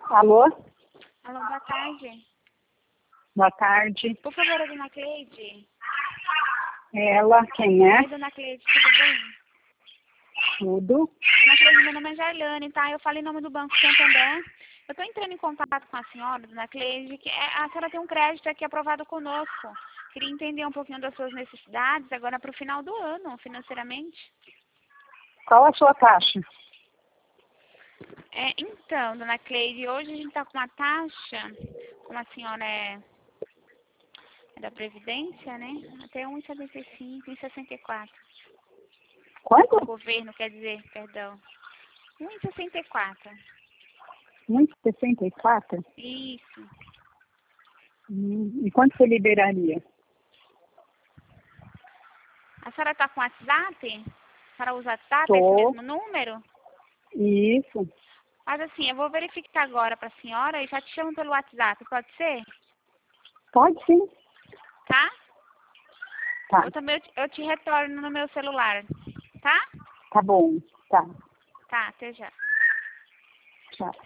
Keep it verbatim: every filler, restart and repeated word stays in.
Alô? Alô, boa tarde. Boa tarde. Por favor, a dona Cleide. Ela, quem é? Oi, dona Cleide, tudo bem? Tudo. Dona Cleide, meu nome é Jailane, tá? Eu falei em nome do Banco Santander. Eu estou entrando em contato com a senhora, dona Cleide, que é- a senhora tem um crédito aqui aprovado conosco. Queria entender um pouquinho das suas necessidades agora para o final do ano, financeiramente. Qual a sua taxa? É, então, dona Cleide, hoje a gente está com uma taxa, como a senhora é, é da Previdência, né? Até um vírgula setenta e cinco, um vírgula sessenta e quatro. Quanto? Do governo, quer dizer, perdão. um vírgula sessenta e quatro. um vírgula sessenta e quatro? Isso. Hum, e quanto você liberaria? A senhora está com WhatsApp? A senhora usa WhatsApp, esse Tô. mesmo número? Isso. Mas assim, eu vou verificar agora para a senhora e já te chamo pelo WhatsApp, pode ser? Pode sim. Tá? Tá. Eu também eu te, eu te retorno no meu celular, tá? Tá bom. Tá. Tá, até já. Tchau.